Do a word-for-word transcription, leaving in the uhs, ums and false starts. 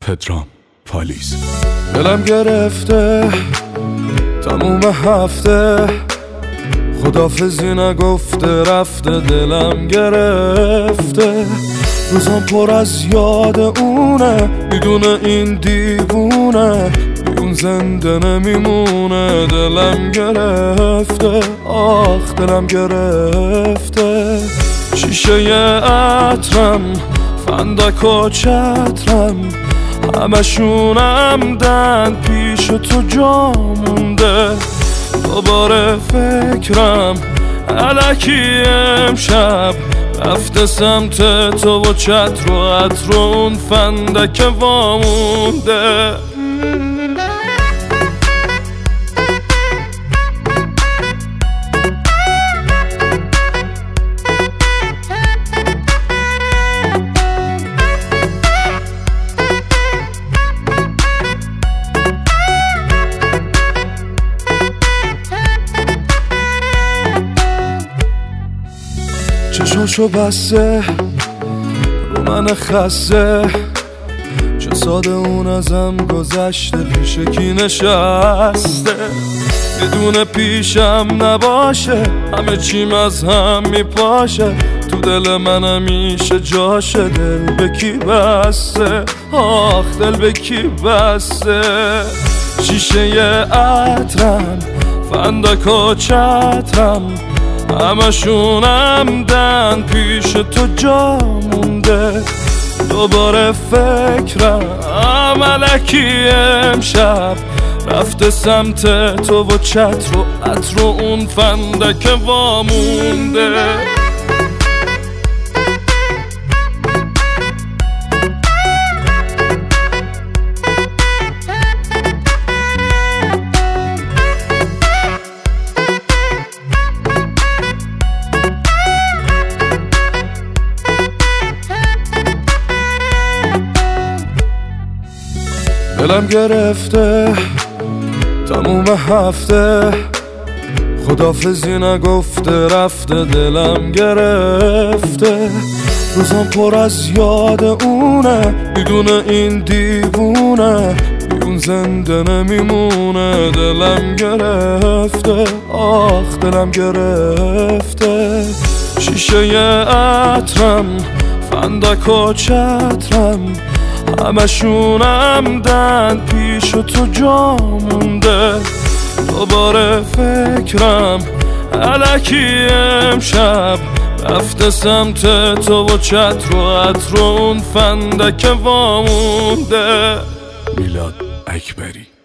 پدرام پالیز. دلم گرفته تموم هفته، خدافزی نگفته رفته. دلم گرفته روزم پر از یاد اونه، میدونه این دیوونه اون زنده نمیمونه. دلم گرفته آخ دلم گرفته، شیشه عطرم فندک و چترم همشونم دن پیش تو جا مونده. دوباره فکرم الکی امشب رفته سمت تو و چتر و عطر و اون فندک وامونده. چشاشو بسته رو من خسته، چه ساده اون ازم گذشته پیش کی نشسته. بدون پیشم نباشه همه چیم از هم میپاشه، تو دل من همیشه جاشه. دل به کی بسته آخ دل به کی بسته، شیشه عطرم فندک و چترم همشونم دن پیش تو جا مونده. دوباره فکرم الکی امشب رفته سمت تو و چتر و عطر و اون فندک وامونده. دلم گرفته تموم هفته، خدافزی نگفته رفته. دلم گرفته روزم پر از یاد اونه، میدونه این دیوونه اون زنده نمیمونه. دلم گرفته آخ دلم گرفته، شیشه عطرم فندک و چترم همشونم دن پیش تو جا مونده. دوباره فکرم الکی امشب رفته سمت تو و چتر و عطر و اون فندک وامونده. میلاد اکبری.